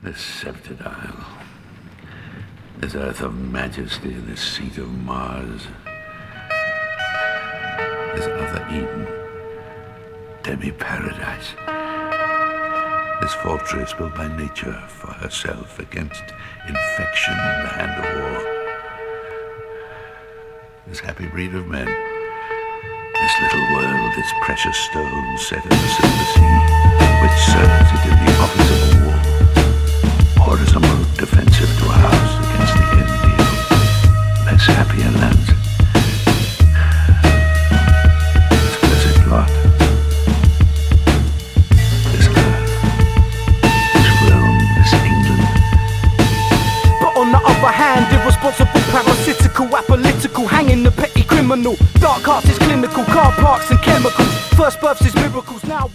This sceptred isle, this earth of majesty, this seat of Mars, this other Eden, demi-paradise, this fortress built by nature for herself against infection and the hand of war. This happy breed of men, this little world, this precious stone set in the silver sea, which serves it in the office of a wall, or as a moat defensive to a house against the envy of less happier lands. This blessed lot, this earth, this realm, this England. But on the other hand, irresponsible, parasitical, apolitical, hanging the petty criminal. Dark arts is clinical, car parks and chemicals. First births is miracles, now